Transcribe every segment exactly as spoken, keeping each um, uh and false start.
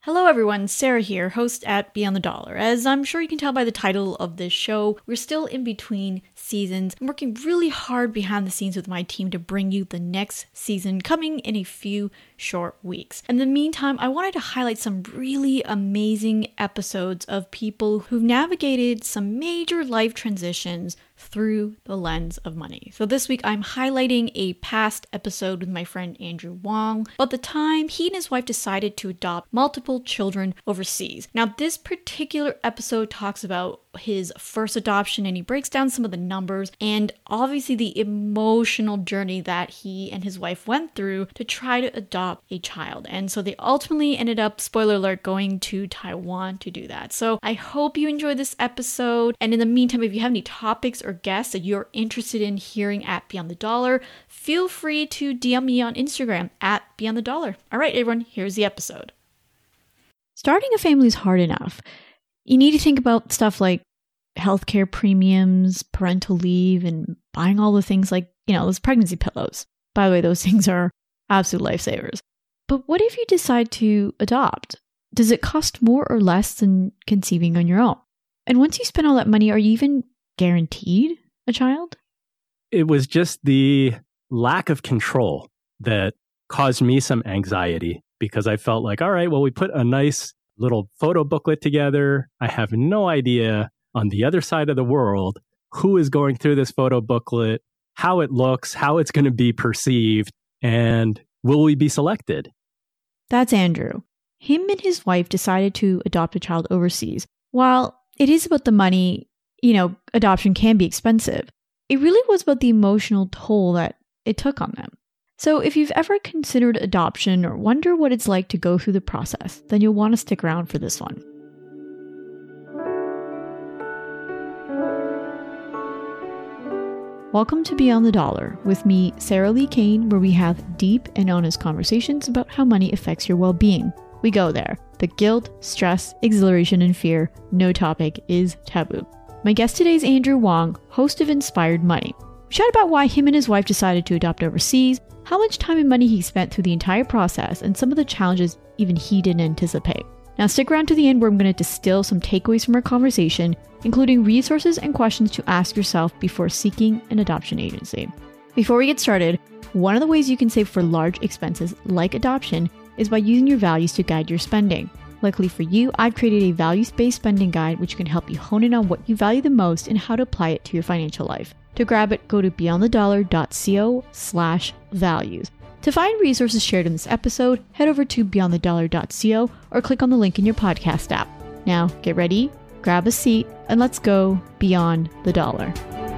Hello everyone, Sarah here, host at Beyond the Dollar. As I'm sure you can tell by the title of this show, we're still in between seasons. I'm working really hard behind the scenes with my team to bring you the next season coming in a few short weeks. In the meantime, I wanted to highlight some really amazing episodes of people who've navigated some major life transitions through the lens of money. So this week I'm highlighting a past episode with my friend Andrew Wong about the time he and his wife decided to adopt multiple children overseas. Now this particular episode talks about his first adoption and he breaks down some of the numbers and obviously the emotional journey that he and his wife went through to try to adopt a child. And so they ultimately ended up, spoiler alert, going to Taiwan to do that. So I hope you enjoyed this episode. And in the meantime, if you have any topics or guests that you're interested in hearing at Beyond the Dollar, feel free to D M me on Instagram at Beyond the Dollar. All right, everyone, here's the episode. Starting a family is hard enough. You need to think about stuff like healthcare premiums, parental leave, and buying all the things like, you know, those pregnancy pillows. By the way, those things are absolute lifesavers. But what if you decide to adopt? Does it cost more or less than conceiving on your own? And once you spend all that money, are you even guaranteed a child? It was just the lack of control that caused me some anxiety because I felt like, all right, well, we put a nice little photo booklet together. I have no idea on the other side of the world who is going through this photo booklet, how it looks, how it's going to be perceived, and will we be selected? That's Andrew. Him and his wife decided to adopt a child overseas. While it is about the money, you know, adoption can be expensive. It really was about the emotional toll that it took on them. So if you've ever considered adoption or wonder what it's like to go through the process, then you'll want to stick around for this one. Welcome to Beyond the Dollar with me, Sarah Lee Kane, where we have deep and honest conversations about how money affects your well-being. We go there. The guilt, stress, exhilaration, and fear, no topic is taboo. My guest today is Andrew Wong, host of Inspired Money. We chat about why him and his wife decided to adopt overseas, how much time and money he spent through the entire process, and some of the challenges even he didn't anticipate. Now stick around to the end where I'm going to distill some takeaways from our conversation, including resources and questions to ask yourself before seeking an adoption agency. Before we get started, one of the ways you can save for large expenses like adoption is by using your values to guide your spending. Luckily for you, I've created a values-based spending guide which can help you hone in on what you value the most and how to apply it to your financial life. To grab it, go to beyondthedollar.co slash values. To find resources shared in this episode, head over to beyondthedollar.co or click on the link in your podcast app. Now, get ready, grab a seat, and let's go beyond the dollar.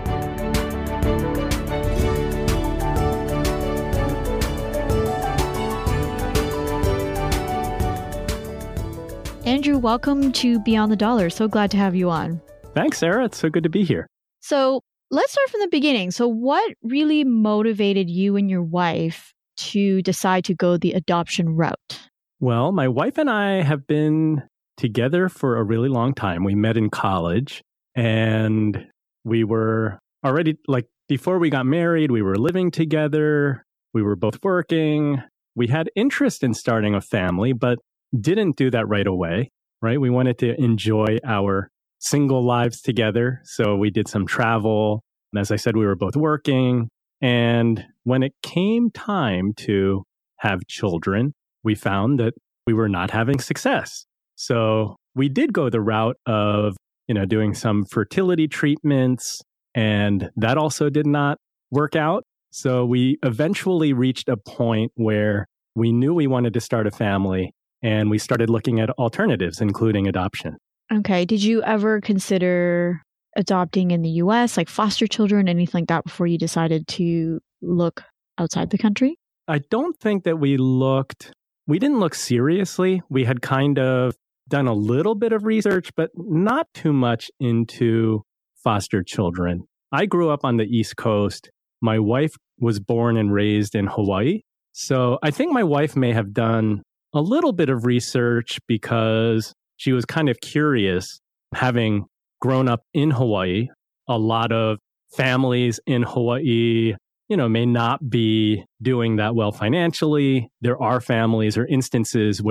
Andrew, welcome to Beyond the Dollar. So glad to have you on. Thanks, Sarah. It's so good to be here. So let's start from the beginning. So what really motivated you and your wife to decide to go the adoption route? Well, my wife and I have been together for a really long time. We met in college and we were already, like, before we got married, we were living together. We were both working. We had interest in starting a family, but didn't do that right away, right? We wanted to enjoy our single lives together. So we did some travel. And as I said, we were both working. And when it came time to have children, we found that we were not having success. So we did go the route of, you know, doing some fertility treatments, and that also did not work out. So we eventually reached a point where we knew we wanted to start a family, and we started looking at alternatives, including adoption. Okay. Did you ever consider adopting in the U S, like foster children, anything like that, before you decided to look outside the country? I don't think that we looked, we didn't look seriously. We had kind of done a little bit of research, but not too much into foster children. I grew up on the East Coast. My wife was born and raised in Hawaii. So I think my wife may have done a little bit of research because she was kind of curious, having grown up in Hawaii. A lot of families in Hawaii, you know, may not be doing that well financially. There are families or instances where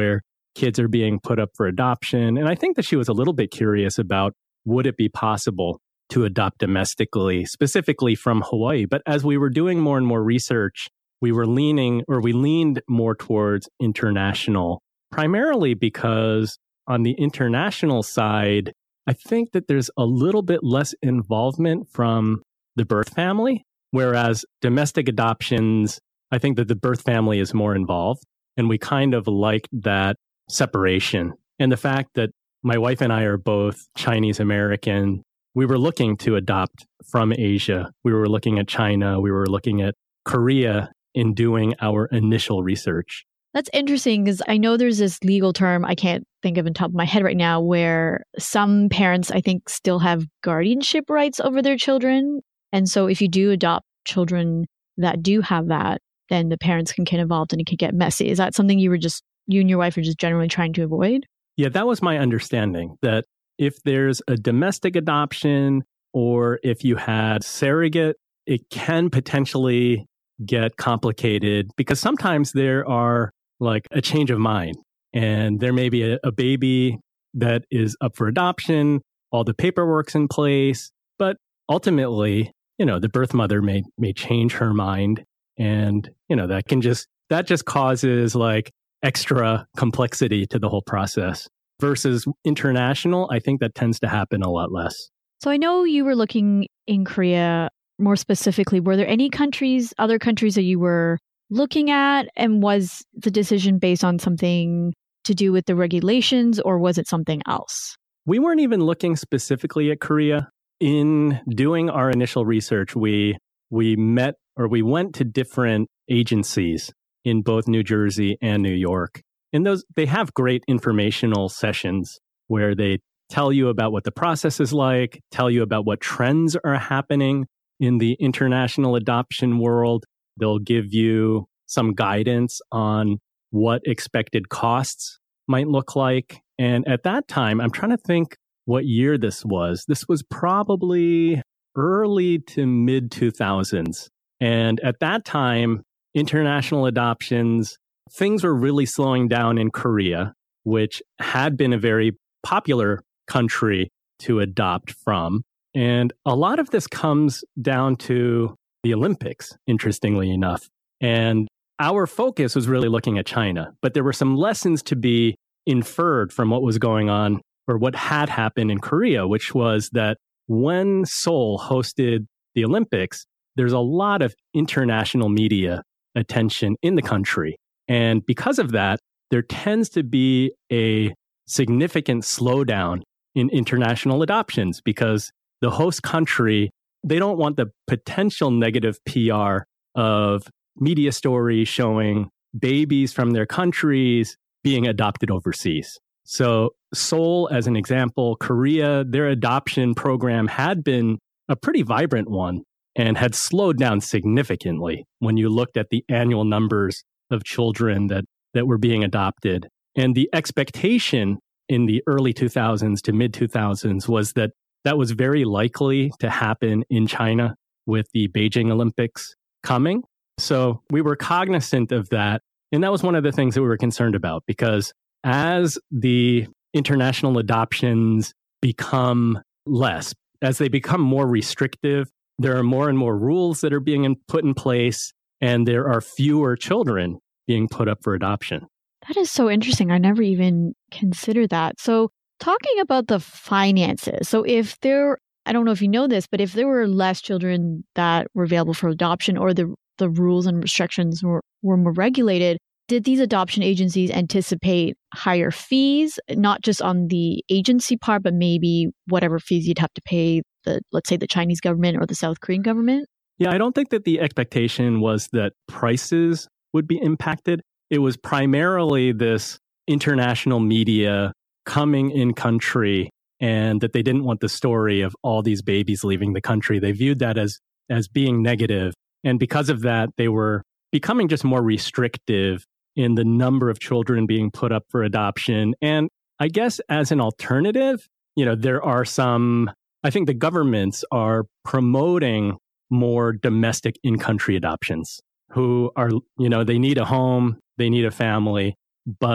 kids are being put up for adoption. And I think that she was a little bit curious about, would it be possible to adopt domestically, specifically from Hawaii? But as we were doing more and more research, we were leaning, or we leaned more towards international, primarily because on the international side, I think that there's a little bit less involvement from the birth family, whereas domestic adoptions, I think that the birth family is more involved. And we kind of liked that separation. And the fact that my wife and I are both Chinese American, we were looking to adopt from Asia. We were looking at China. We were looking at Korea in doing our initial research. That's interesting because I know there's this legal term, I can't think of it on top of my head right now, where some parents, I think, still have guardianship rights over their children. And so if you do adopt children that do have that, then the parents can get involved and it can get messy. Is that something you were just, you and your wife are just generally trying to avoid? Yeah, that was my understanding, that if there's a domestic adoption or if you had surrogate, it can potentially get complicated because sometimes there are like a change of mind and there may be a, a baby that is up for adoption, all the paperwork's in place, but ultimately, you know, the birth mother may may change her mind and, you know, that can just, that just causes like extra complexity to the whole process. Versus international, I think that tends to happen a lot less. So I know you were looking in Korea more specifically. Were there any countries, other countries that you were looking at? And was the decision based on something to do with the regulations or was it something else? We weren't even looking specifically at Korea. In doing our initial research, we we met or we went to different agencies in both New Jersey and New York. And those, they have great informational sessions where they tell you about what the process is like, tell you about what trends are happening in the international adoption world. They'll give you some guidance on what expected costs might look like. And at that time, I'm trying to think what year this was. This was probably early to mid two thousands. And at that time, international adoptions, things were really slowing down in Korea, which had been a very popular country to adopt from. And a lot of this comes down to the Olympics, interestingly enough. And our focus was really looking at China, but there were some lessons to be inferred from what was going on or what had happened in Korea, which was that when Seoul hosted the Olympics, there's a lot of international media attention in the country. And because of that, there tends to be a significant slowdown in international adoptions because the host country, they don't want the potential negative P R of media stories showing babies from their countries being adopted overseas. So Seoul, as an example, Korea, their adoption program had been a pretty vibrant one and had slowed down significantly when you looked at the annual numbers of children that, that were being adopted. And the expectation in the early two thousands to mid two thousands was that that was very likely to happen in China with the Beijing Olympics coming. So we were cognizant of that. And that was one of the things that we were concerned about because as the international adoptions become less, as they become more restrictive, there are more and more rules that are being in, put in place, and there are fewer children being put up for adoption. That is so interesting. I never even considered that. So talking about the finances. So if there, I don't know if you know this, but if there were less children that were available for adoption or the, the rules and restrictions were, were more regulated, did these adoption agencies anticipate higher fees, not just on the agency part, but maybe whatever fees you'd have to pay the, let's say, the Chinese government or the South Korean government? Yeah, I don't think that the expectation was that prices would be impacted. It was primarily this international media coming in country and that they didn't want the story of all these babies leaving the country. They viewed that as, as being negative. And because of that, they were becoming just more restrictive in the number of children being put up for adoption. And I guess as an alternative, you know, there are some, I think the governments are promoting more domestic in-country adoptions who are, you know, they need a home, they need a family, but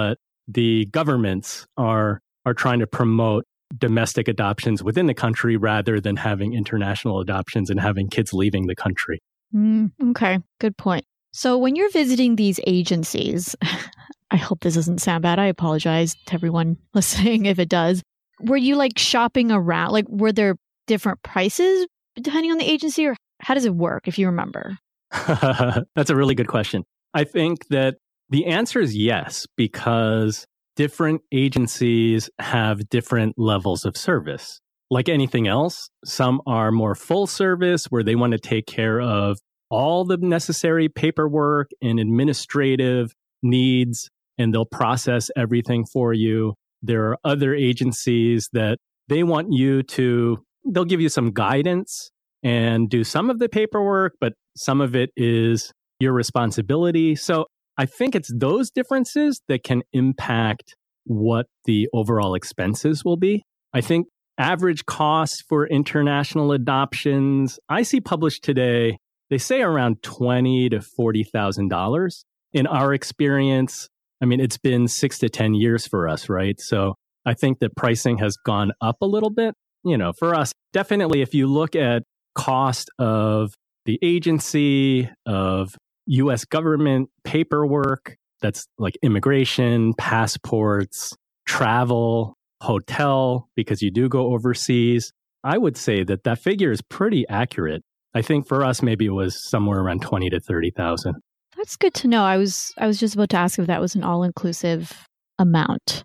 the governments are are trying to promote domestic adoptions within the country rather than having international adoptions and having kids leaving the country. Mm, okay, good point. So when you're visiting these agencies, I hope this doesn't sound bad. I apologize to everyone listening if it does. Were you like shopping around? Like, were there different prices depending on the agency, or how does it work, if you remember? That's a really good question. I think that the answer is yes, because different agencies have different levels of service. Like anything else, some are more full service where they want to take care of all the necessary paperwork and administrative needs, and they'll process everything for you. There are other agencies that they want you to, they'll give you some guidance and do some of the paperwork, but some of it is your responsibility. So I think it's those differences that can impact what the overall expenses will be. I think average costs for international adoptions, I see published today, they say around twenty thousand to forty thousand dollars. In our experience, I mean, it's been six to ten years for us, right? So I think that pricing has gone up a little bit. You know, for us, definitely if you look at cost of the agency, of U S government paperwork, that's like immigration, passports, travel, hotel, because you do go overseas, I would say that that figure is pretty accurate. I think for us, maybe it was somewhere around twenty to thirty thousand. That's good to know. I was I was just about to ask if that was an all-inclusive amount.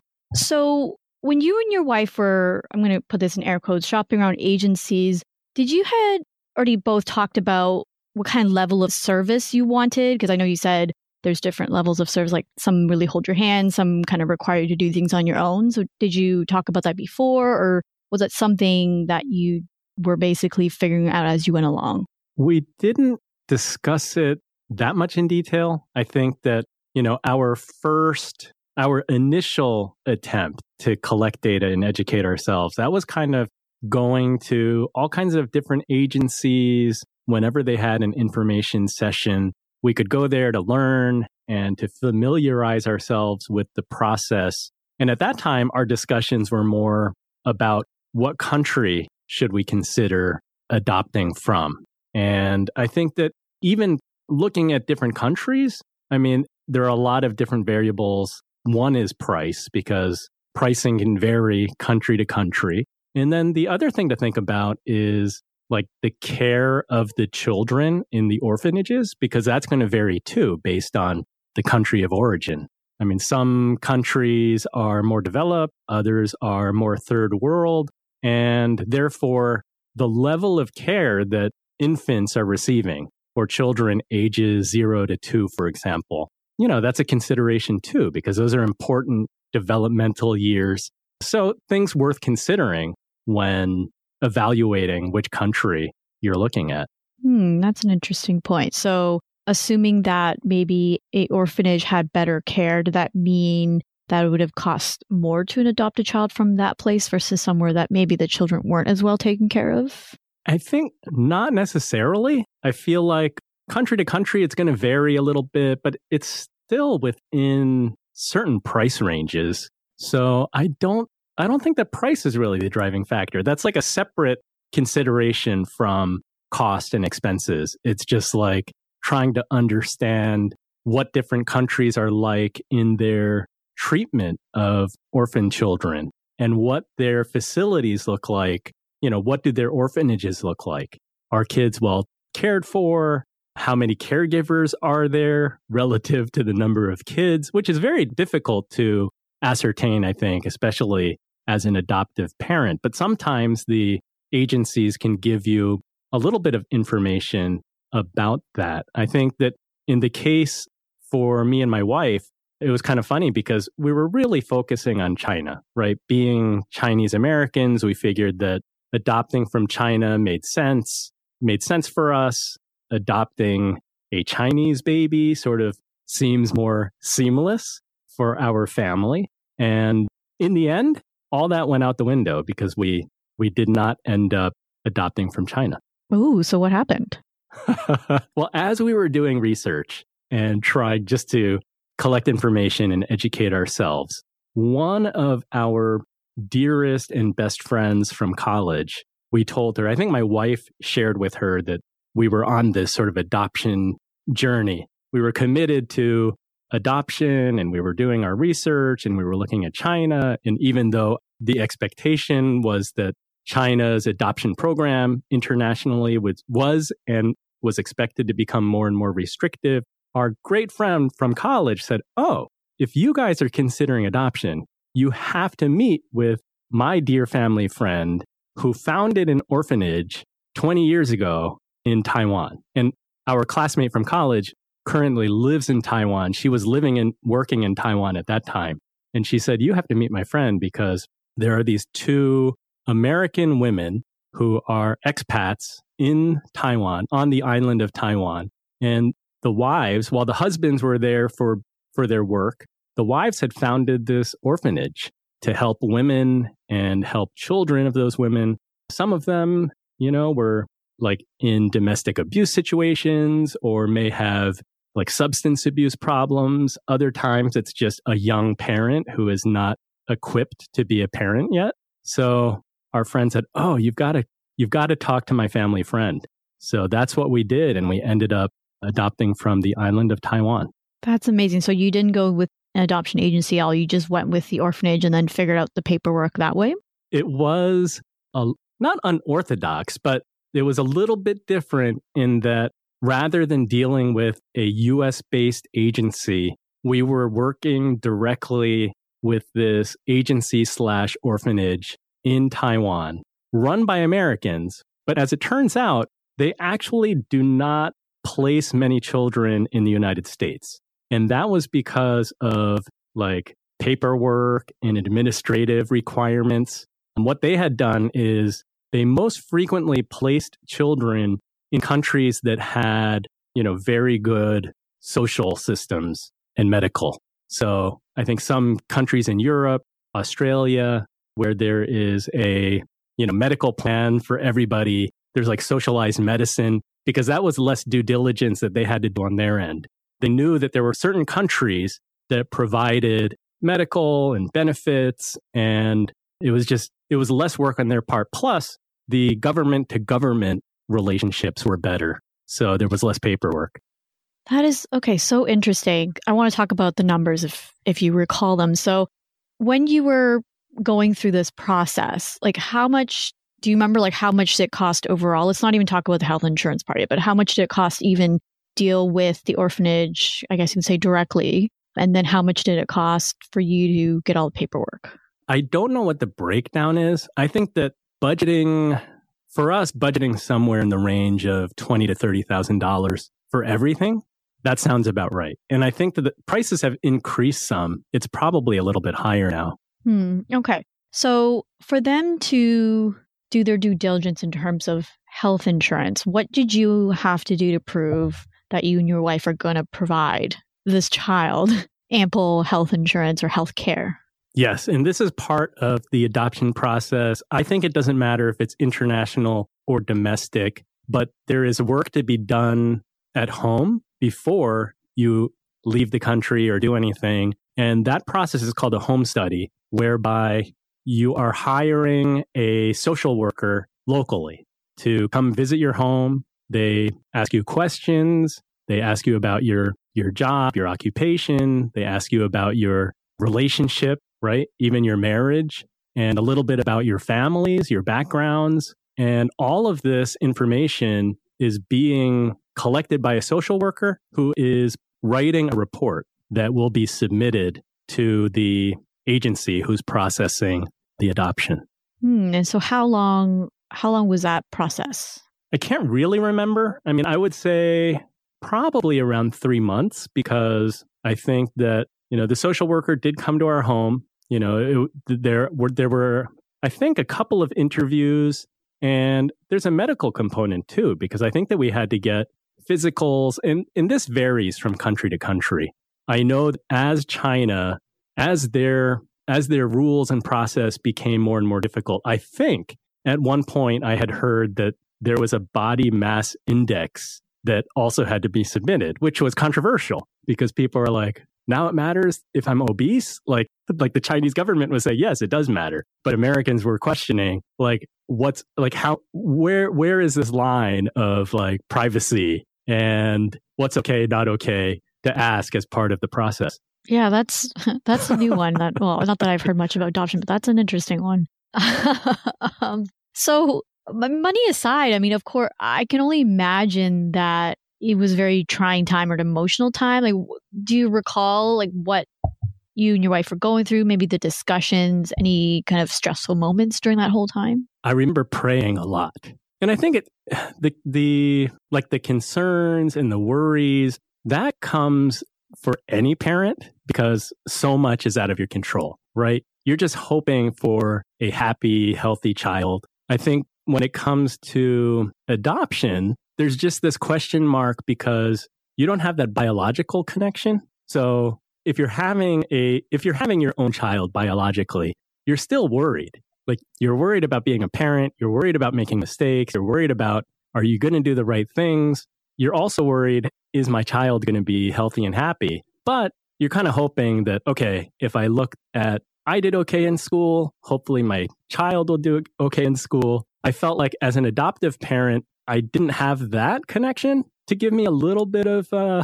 So when you and your wife were, I'm going to put this in air quotes, shopping around agencies, did you had already both talked about what kind of level of service you wanted? Because I know you said there's different levels of service, like some really hold your hand, some kind of require you to do things on your own. So did you talk about that before, or was it something that you were basically figuring out as you went along? We didn't discuss it that much in detail. I think that, you know, our first, our initial attempt to collect data and educate ourselves, that was kind of going to all kinds of different agencies. Whenever they had an information session, we could go there to learn and to familiarize ourselves with the process. And at that time, our discussions were more about what country should we consider adopting from. And I think that even looking at different countries, I mean, there are a lot of different variables. One is price, because pricing can vary country to country. And then the other thing to think about is like the care of the children in the orphanages, because that's going to vary too based on the country of origin. I mean, some countries are more developed, others are more third world, and therefore the level of care that infants are receiving, or children ages zero to two, for example, you know, that's a consideration too, because those are important developmental years. So things worth considering when evaluating which country you're looking at. Hmm, that's an interesting point. So assuming that maybe a orphanage had better care, did that mean that it would have cost more to adopt a child from that place versus somewhere that maybe the children weren't as well taken care of? I think not necessarily. I feel like country to country, it's going to vary a little bit, but it's still within certain price ranges. So I don't I don't think that price is really the driving factor. That's like a separate consideration from cost and expenses. It's just like trying to understand what different countries are like in their treatment of orphan children and what their facilities look like. You know, what do their orphanages look like? Are kids well cared for? How many caregivers are there relative to the number of kids, which is very difficult to ascertain, I think, especially as an adoptive parent. But sometimes the agencies can give you a little bit of information about that. I think that in the case for me and my wife, it was kind of funny because we were really focusing on China, right? Being Chinese Americans, we figured that adopting from China made sense, made sense for us. Adopting a Chinese baby sort of seems more seamless for our family. And in the end, all that went out the window because we we did not end up adopting from China. Ooh, so what happened? Well, as we were doing research and tried just to collect information and educate ourselves, one of our dearest and best friends from college, we told her, I think my wife shared with her that we were on this sort of adoption journey. We were committed to adoption and we were doing our research and we were looking at China. And even though the expectation was that China's adoption program internationally was, was and was expected to become more and more restrictive, our great friend from college said, oh, if you guys are considering adoption, you have to meet with my dear family friend who founded an orphanage twenty years ago in Taiwan. And our classmate from college currently lives in Taiwan. She was living and working in Taiwan at that time. And she said, you have to meet my friend because there are these two American women who are expats in Taiwan, on the island of Taiwan. And the wives, while the husbands were there for, for their work, the wives had founded this orphanage to help women and help children of those women. Some of them, you know, were like in domestic abuse situations or may have like substance abuse problems. Other times it's just a young parent who is not equipped to be a parent yet. So our friend said, oh, you've got to, you've got to talk to my family friend. So that's what we did. And we ended up adopting from the island of Taiwan. That's amazing. So you didn't go with an adoption agency at all. You just went with the orphanage and then figured out the paperwork that way? It was a, not unorthodox, but it was a little bit different in that rather than dealing with a U S-based agency, we were working directly with this agency slash orphanage in Taiwan, run by Americans. But as it turns out, they actually do not place many children in the United States. And that was because of like paperwork and administrative requirements. And what they had done is they most frequently placed children in countries that had, you know, very good social systems and medical. So I think some countries in Europe, Australia, where there is a, you know, medical plan for everybody, there's like socialized medicine, because that was less due diligence that they had to do on their end. They knew that there were certain countries that provided medical and benefits, and it was just, it was less work on their part. Plus, the government to government relationships were better. So there was less paperwork. That is, okay, so interesting. I want to talk about the numbers if if you recall them. So when you were going through this process, like how much, do you remember like how much did it cost overall? Let's not even talk about the health insurance part of it, but how much did it cost even deal with the orphanage, I guess you can say directly? And then how much did it cost for you to get all the paperwork? I don't know what the breakdown is. I think that budgeting, for us, budgeting somewhere in the range of twenty thousand to thirty thousand dollars for everything, that sounds about right. And I think that the prices have increased some. It's probably a little bit higher now. Hmm. Okay. So for them to do their due diligence in terms of health insurance, what did you have to do to prove that you and your wife are going to provide this child ample health insurance or health care? Yes. And this is part of the adoption process. I think it doesn't matter if it's international or domestic, but there is work to be done at home before you leave the country or do anything. And that process is called a home study, whereby you are hiring a social worker locally to come visit your home. They ask you questions. They ask you about your, your job, your occupation. They ask you about your relationship, right? Even your marriage, and a little bit about your families, your backgrounds. And all of this information is being collected by a social worker who is writing a report that will be submitted to the agency who's processing the adoption. Hmm. And so how long, how long was that process? I can't really remember. I mean, I would say probably around three months because I think that, you know, the social worker did come to our home. You know, it, there were, there were, I think, a couple of interviews, and there's a medical component too, because I think that we had to get physicals, and, and this varies from country to country. I know that as China, as their, as their rules and process became more and more difficult, I think at one point I had heard that there was a body mass index that also had to be submitted, which was controversial because people are like, now it matters if I'm obese. Like, like the Chinese government would say, yes, it does matter. But Americans were questioning, like, what's like, how, where, where is this line of like privacy and what's okay, not okay to ask as part of the process? Yeah, that's that's a new one. That well, not that I've heard much about adoption, but that's an interesting one. um, so, money aside, I mean, of course, I can only imagine that it was a very trying time or an emotional time. Like, do you recall like what you and your wife were going through? Maybe the discussions, any kind of stressful moments during that whole time? I remember praying a lot, and I think it the the like the concerns and the worries that comes for any parent because so much is out of your control, right? You're just hoping for a happy, healthy child. I think when it comes to adoption, there's just this question mark because you don't have that biological connection. So if you're having a, if you're having your own child biologically, you're still worried. Like you're worried about being a parent. You're worried about making mistakes. You're worried about, are you going to do the right things? You're also worried, is my child going to be healthy and happy? But you're kind of hoping that, okay, if I look at, I did okay in school, hopefully my child will do okay in school. I felt like as an adoptive parent, I didn't have that connection to give me a little bit of uh,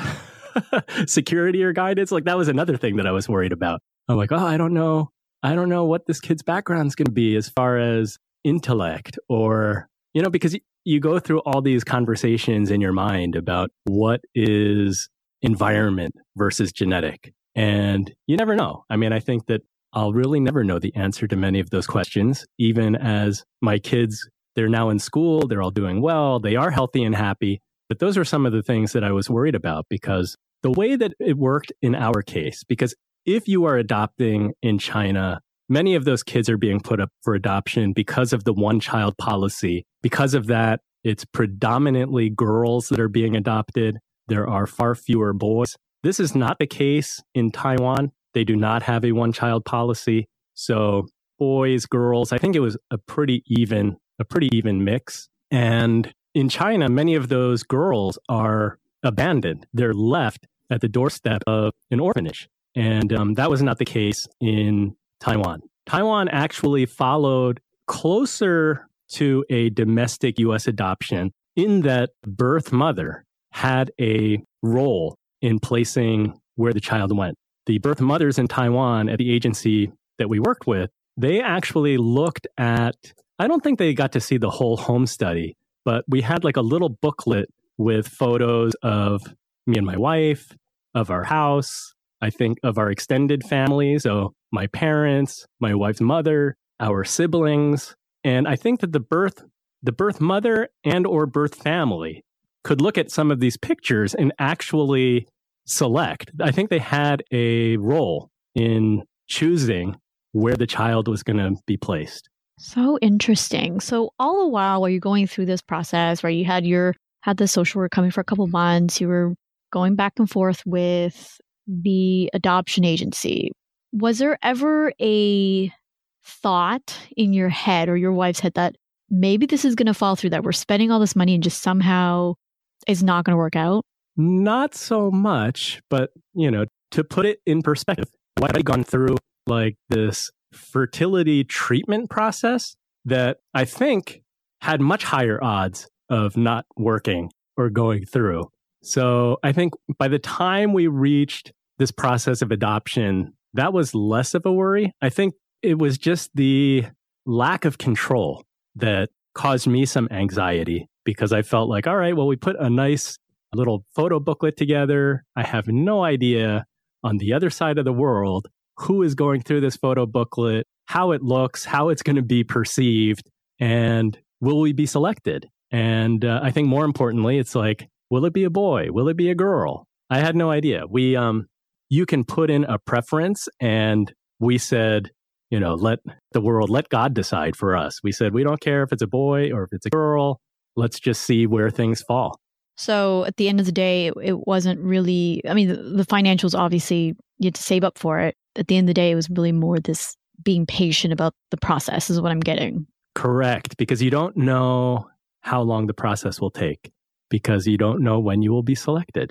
security or guidance. Like that was another thing that I was worried about. I'm like, oh, I don't know. I don't know what this kid's background is going to be as far as intellect or, you know, because you go through all these conversations in your mind about what is environment versus genetic. And you never know. I mean, I think that I'll really never know the answer to many of those questions, even as my kids, they're now in school, they're all doing well, they are healthy and happy. But those are some of the things that I was worried about because the way that it worked in our case, because if you are adopting in China, many of those kids are being put up for adoption because of the one-child policy. Because of that, it's predominantly girls that are being adopted. There are far fewer boys. This is not the case in Taiwan. They do not have a one-child policy. So boys, girls, I think it was a pretty even, a pretty even mix. And in China, many of those girls are abandoned. They're left at the doorstep of an orphanage. And um, that was not the case in Taiwan. Taiwan actually followed closer to a domestic U S adoption in that birth mother had a role in placing where the child went. The birth mothers in Taiwan at the agency that we worked with, they actually looked at, I don't think they got to see the whole home study, but we had like a little booklet with photos of me and my wife, of our house, I think of our extended family. So my parents, my wife's mother, our siblings. And I think that the birth, the birth mother and or birth family could look at some of these pictures and actually select. I think they had a role in choosing where the child was going to be placed. So interesting. So all the while, while you're going through this process, where you had your had the social work coming for a couple months, you were going back and forth with the adoption agency. Was there ever a thought in your head or your wife's head that maybe this is going to fall through, that we're spending all this money and just somehow it's not going to work out? Not so much, but, you know, to put it in perspective, I've gone through like this fertility treatment process that I think had much higher odds of not working or going through. So I think by the time we reached this process of adoption, that was less of a worry. I think it was just the lack of control that caused me some anxiety because I felt like, all right, well, we put a nice little photo booklet together. I have no idea on the other side of the world who is going through this photo booklet, how it looks, how it's going to be perceived, and will we be selected? And uh, I think more importantly, it's like, will it be a boy? Will it be a girl? I had no idea. We, um, you can put in a preference, and we said, you know, let the world, let God decide for us. We said, we don't care if it's a boy or if it's a girl. Let's just see where things fall. So at the end of the day, it, it wasn't really, I mean, the, the financials, obviously, you had to save up for it. At the end of the day, it was really more this being patient about the process is what I'm getting. Correct. Because you don't know how long the process will take, because you don't know when you will be selected.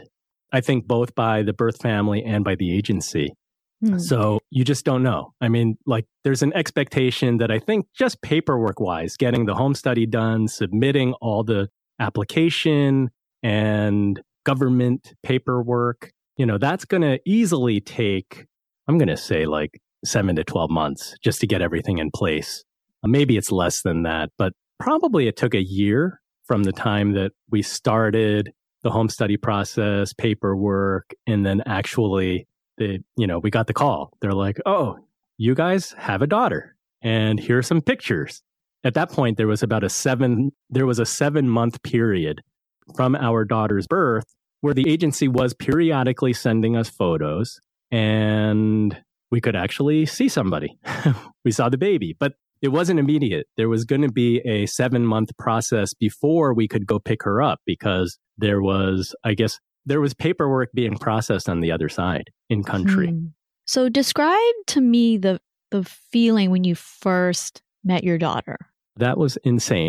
I think both by the birth family and by the agency. Hmm. So you just don't know. I mean, like there's an expectation that I think just paperwork wise, getting the home study done, submitting all the application and government paperwork, you know, that's going to easily take, I'm going to say like seven to twelve months just to get everything in place. Maybe it's less than that, but probably it took a year from the time that we started the home study process, paperwork, and then actually the, you know, we got the call. They're like, oh, you guys have a daughter and here are some pictures. At that point, there was about a seven, there was a seven month period from our daughter's birth where the agency was periodically sending us photos and we could actually see somebody. We saw the baby, but it wasn't immediate. There was going to be a seven month process before we could go pick her up because there was, I guess, there was paperwork being processed on the other side in country. Hmm. So describe to me the the feeling when you first met your daughter. That was insane.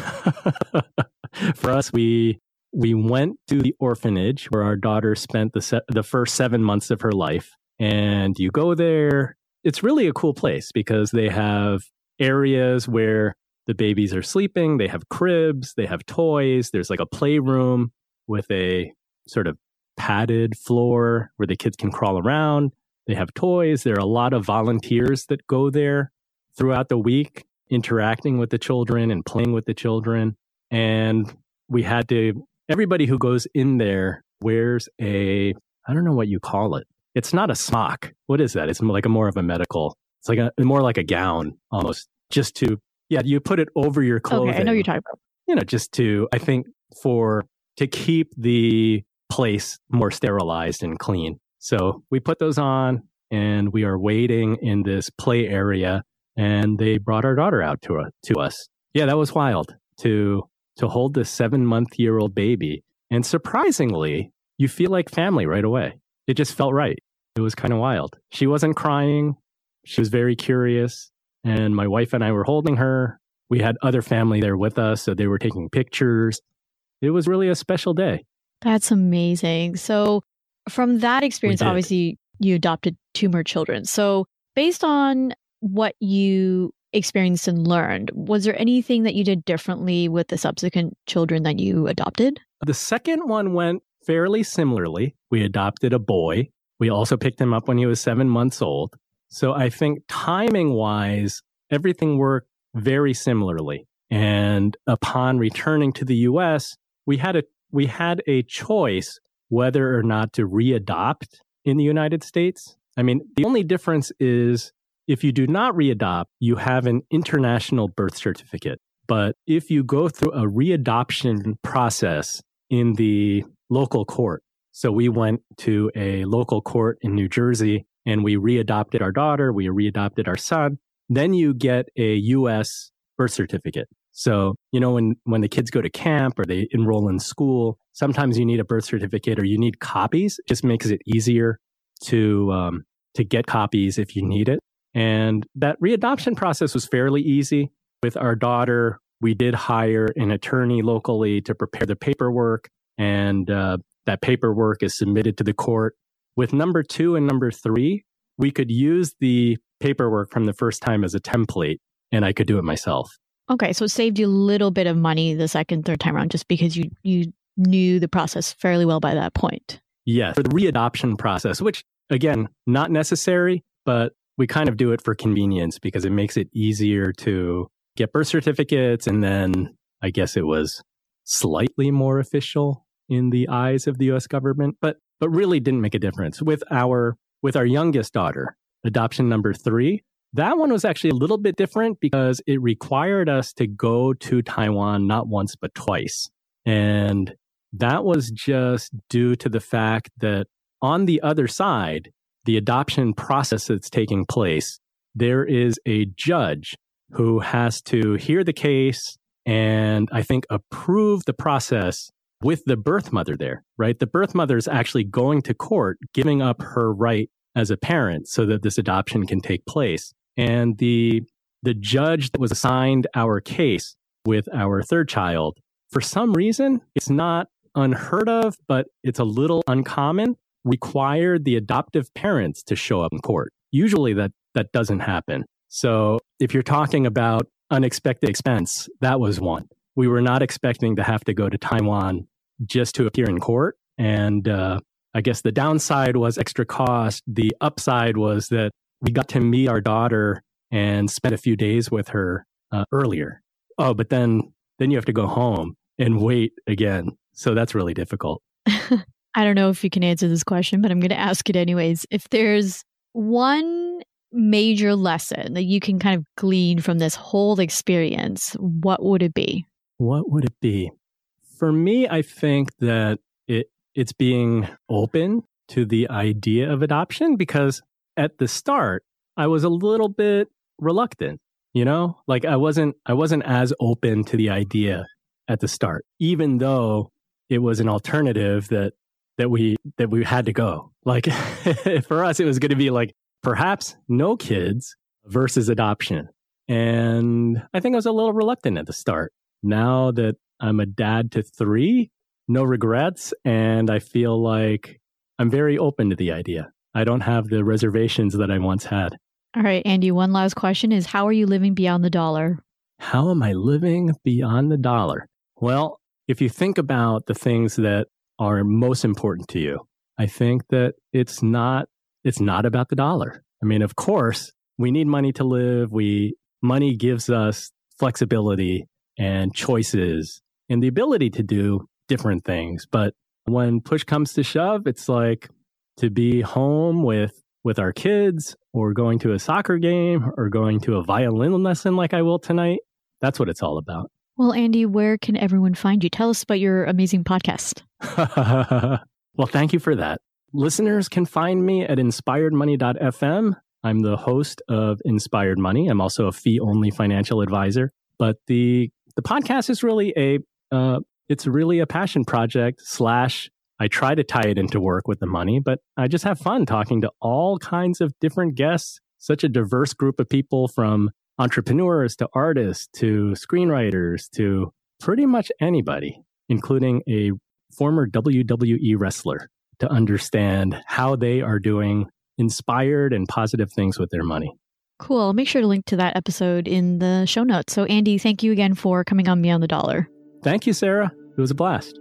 For us, we we went to the orphanage where our daughter spent the se- the first seven months of her life. And you go there. It's really a cool place because they have areas where the babies are sleeping. They have cribs. They have toys. There's like a playroom with a sort of padded floor where the kids can crawl around. They have toys. There are a lot of volunteers that go there throughout the week, interacting with the children and playing with the children. And we had to, everybody who goes in there wears a, I don't know what you call it. It's not a smock. What is that? It's like a more of a medical, it's like a more like a gown almost, just to, yeah, you put it over your clothing. Okay, I know you're talking about. You know, just to, I think for, to keep the place more sterilized and clean. So we put those on and we are waiting in this play area and they brought our daughter out to, uh, to us. Yeah, that was wild to, to hold this seven month year old baby. And surprisingly, you feel like family right away. It just felt right. It was kind of wild. She wasn't crying. She was very curious. And my wife and I were holding her. We had other family there with us, so they were taking pictures. It was really a special day. That's amazing. So from that experience, obviously, you adopted two more children. So based on what you experienced and learned, was there anything that you did differently with the subsequent children that you adopted? The second one went fairly similarly. We adopted a boy. We also picked him up when he was seven months old. So I think timing-wise, everything worked very similarly. And upon returning to the U S, we had a we had a choice whether or not to readopt in the United States. I mean, the only difference is if you do not readopt, you have an international birth certificate. But if you go through a readoption process in the local court, so we went to a local court in New Jersey and we readopted our daughter, we readopted our son, then you get a U S birth certificate. So, you know, when, when the kids go to camp or they enroll in school, sometimes you need a birth certificate or you need copies. It just makes it easier to um, to get copies if you need it. And that readoption process was fairly easy. With our daughter, we did hire an attorney locally to prepare the paperwork, and uh, that paperwork is submitted to the court. With number two and number three, we could use the paperwork from the first time as a template, and I could do it myself. Okay, so it saved you a little bit of money the second, third time around, just because you, you knew the process fairly well by that point. Yes, for the readoption process, which, again, not necessary, but we kind of do it for convenience because it makes it easier to get birth certificates. And then I guess it was slightly more official in the eyes of the U S government, but but really didn't make a difference. With our with our youngest daughter, adoption number three, that one was actually a little bit different because it required us to go to Taiwan not once, but twice. And that was just due to the fact that on the other side, the adoption process that's taking place, there is a judge who has to hear the case and I think approve the process with the birth mother there, right? The birth mother is actually going to court, giving up her right as a parent so that this adoption can take place. And the the judge that was assigned our case with our third child, for some reason, it's not unheard of, but it's a little uncommon, required the adoptive parents to show up in court. Usually that, that doesn't happen. So if you're talking about unexpected expense, that was one. We were not expecting to have to go to Taiwan just to appear in court. And uh, I guess the downside was extra cost. The upside was that we got to meet our daughter and spent a few days with her uh, earlier. Oh, but then then you have to go home and wait again. So that's really difficult. I don't know if you can answer this question, but I'm going to ask it anyways. If there's one major lesson that you can kind of glean from this whole experience, what would it be? What would it be? For me, I think that it it's being open to the idea of adoption, because at the start, I was a little bit reluctant, you know, like I wasn't I wasn't as open to the idea at the start, even though it was an alternative that that we that we had to go. Like for us, it was going to be like perhaps no kids versus adoption. And I think I was a little reluctant at the start. Now that I'm a dad to three, no regrets. And I feel like I'm very open to the idea. I don't have the reservations that I once had. All right, Andy, one last question is, how are you living beyond the dollar? How am I living beyond the dollar? Well, if you think about the things that are most important to you, I think that it's not it's not about the dollar. I mean, of course, we need money to live. We money gives us flexibility and choices and the ability to do different things. But when push comes to shove, it's like to be home with with our kids, or going to a soccer game, or going to a violin lesson like I will tonight. That's what it's all about. Well, Andy, where can everyone find you? Tell us about your amazing podcast. Well, thank you for that. Listeners can find me at inspired money dot f m. I'm the host of Inspired Money. I'm also a fee-only financial advisor. But the the podcast is really a uh, it's really a passion project slash I try to tie it into work with the money, but I just have fun talking to all kinds of different guests, such a diverse group of people, from entrepreneurs to artists to screenwriters to pretty much anybody, including a former W W E wrestler, to understand how they are doing inspired and positive things with their money. Cool. I'll make sure to link to that episode in the show notes. So, Andy, thank you again for coming on Beyond the Dollar. Thank you, Sarah. It was a blast.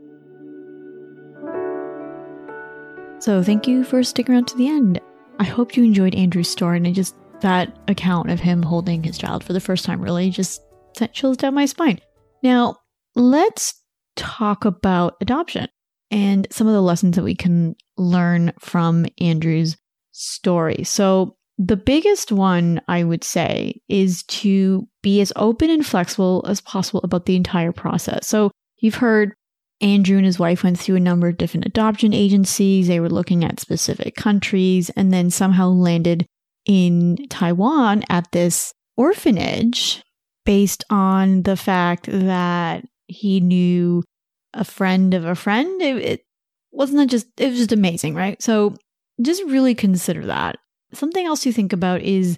So thank you for sticking around to the end. I hope you enjoyed Andrew's story, and I just, that account of him holding his child for the first time really just sent chills down my spine. Now, let's talk about adoption and some of the lessons that we can learn from Andrew's story. So the biggest one, I would say, is to be as open and flexible as possible about the entire process. So you've heard Andrew and his wife went through a number of different adoption agencies. They were looking at specific countries and then somehow landed in Taiwan at this orphanage based on the fact that he knew a friend of a friend. It, it wasn't just, it was just amazing, right? So just really consider that. Something else to think about is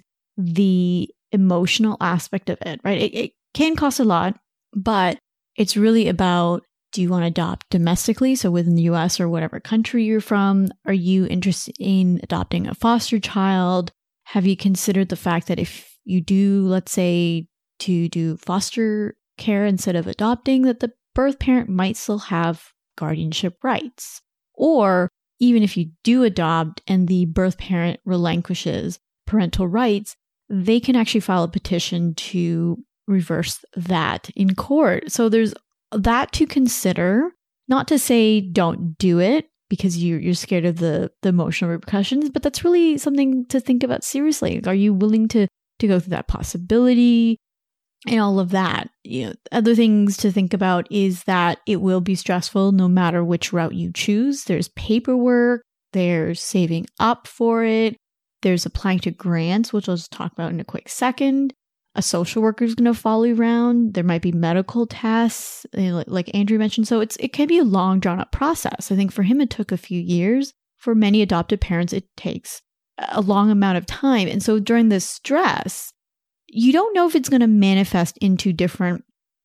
the emotional aspect of it, right? It, it can cost a lot, but it's really about, do you want to adopt domestically, so within the U S or whatever country you're from? Are you interested in adopting a foster child? Have you considered the fact that if you do, let's say, to do foster care instead of adopting, that the birth parent might still have guardianship rights? Or even if you do adopt and the birth parent relinquishes parental rights, they can actually file a petition to reverse that in court. So there's that to consider. Not to say don't do it because you, you're scared of the, the emotional repercussions, but that's really something to think about seriously. Are you willing to, to go through that possibility and all of that? You know, other things to think about is that it will be stressful no matter which route you choose. There's paperwork, there's saving up for it, there's applying to grants, which I'll just talk about in a quick second. A social worker is going to follow you around. There might be medical tests, you know, like Andrew mentioned. So it's it can be a long, drawn-out process. I think for him, it took a few years. For many adopted parents, it takes a long amount of time. And so during this stress, you don't know if it's going to manifest into different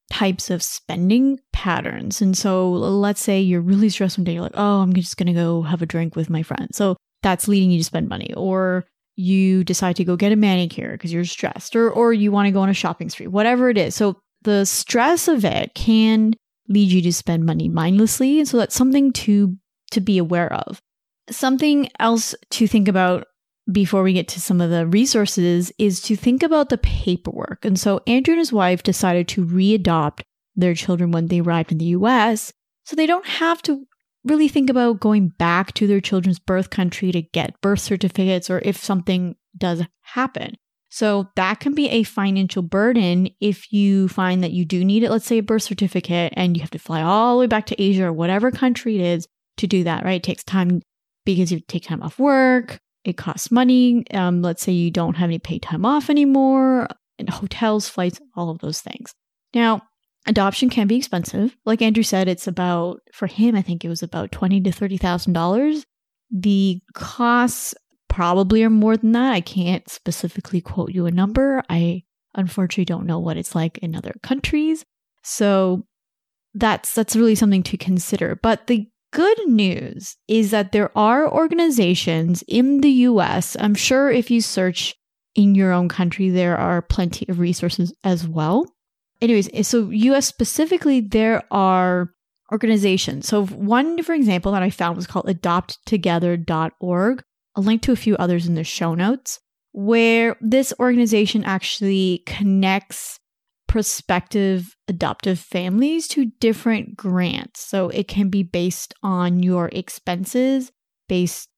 types of spending patterns. And so let's say you're really stressed one day, you're like, oh, I'm just going to go have a drink with my friend. So that's leading you to spend money. Or you decide to go get a manicure because you're stressed, or or you want to go on a shopping spree, whatever it is. So the stress of it can lead you to spend money mindlessly. And so that's something to to be aware of. Something else to think about before we get to some of the resources is to think about the paperwork. And so Andrew and his wife decided to readopt their children when they arrived in the U S, so they don't have to really think about going back to their children's birth country to get birth certificates or if something does happen. So that can be a financial burden if you find that you do need it, let's say a birth certificate, and you have to fly all the way back to Asia or whatever country it is to do that, right? It takes time because you take time off work. It costs money. Um, let's say you don't have any paid time off anymore, and hotels, flights, all of those things. Now, adoption can be expensive. Like Andrew said, it's about, for him, I think it was about twenty thousand to thirty thousand dollars. The costs probably are more than that. I can't specifically quote you a number. I unfortunately don't know what it's like in other countries. So that's that's really something to consider. But the good news is that there are organizations in the U S. I'm sure if you search in your own country, there are plenty of resources as well. Anyways, so U S specifically, there are organizations. So one, for example, that I found was called adopt together dot org. I'll link to a few others in the show notes, where this organization actually connects prospective adoptive families to different grants. So it can be based on your expenses, based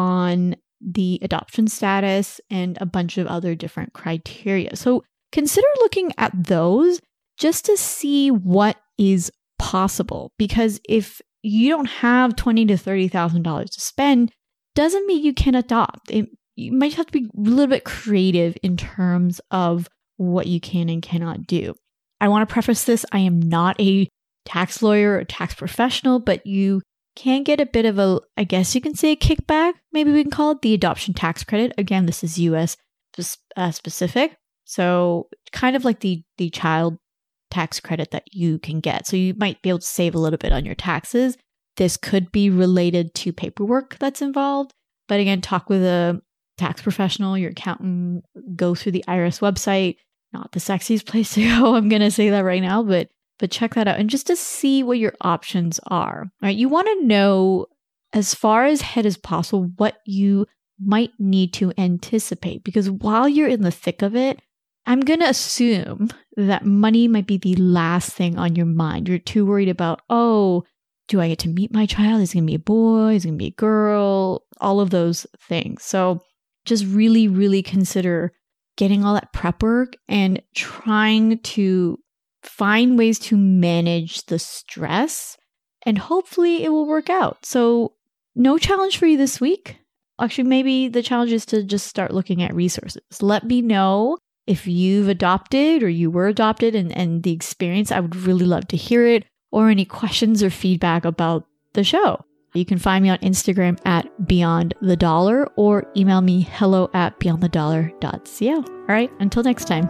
on the adoption status, and a bunch of other different criteria. So consider looking at those just to see what is possible. Because if you don't have twenty thousand to thirty thousand dollars to spend, doesn't mean you can adopt. It, you might have to be a little bit creative in terms of what you can and cannot do. I want to preface this. I am not a tax lawyer or tax professional, but you can get a bit of a, I guess you can say a kickback. Maybe we can call it the adoption tax credit. Again, this is U S uh, specific. So kind of like the, the child tax credit that you can get. So you might be able to save a little bit on your taxes. This could be related to paperwork that's involved. But again, talk with a tax professional, your accountant, go through the I R S website. Not the sexiest place to go, I'm going to say that right now, but but check that out. And just to see what your options are, right? You want to know as far as ahead as possible what you might need to anticipate. Because while you're in the thick of it, I'm going to assume that money might be the last thing on your mind. You're too worried about, oh, do I get to meet my child? Is it going to be a boy? Is it going to be a girl? All of those things. So just really, really consider getting all that prep work and trying to find ways to manage the stress, and hopefully it will work out. So no challenge for you this week. Actually, maybe the challenge is to just start looking at resources. Let me know if you've adopted or you were adopted and, and the experience. I would really love to hear it, or any questions or feedback about the show. You can find me on Instagram at Beyond the Dollar, or email me hello at beyond the dollar dot co. All right, until next time.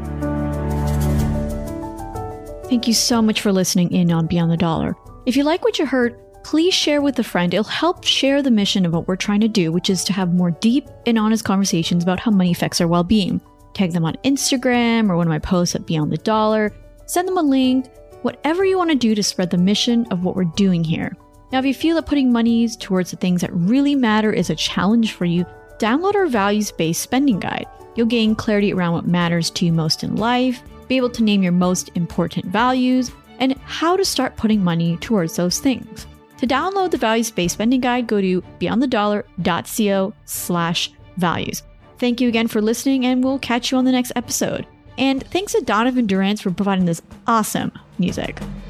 Thank you so much for listening in on Beyond the Dollar. If you like what you heard, please share with a friend. It'll help share the mission of what we're trying to do, which is to have more deep and honest conversations about how money affects our well-being. Tag them on Instagram or one of my posts at Beyond the Dollar. Send them a link. Whatever you want to do to spread the mission of what we're doing here. Now, if you feel that putting money towards the things that really matter is a challenge for you, download our values-based spending guide. You'll gain clarity around what matters to you most in life, be able to name your most important values, and how to start putting money towards those things. To download the values-based spending guide, go to beyond the dollar dot co slash values. Thank you again for listening, and we'll catch you on the next episode. And thanks to Donovan Durance for providing this awesome music.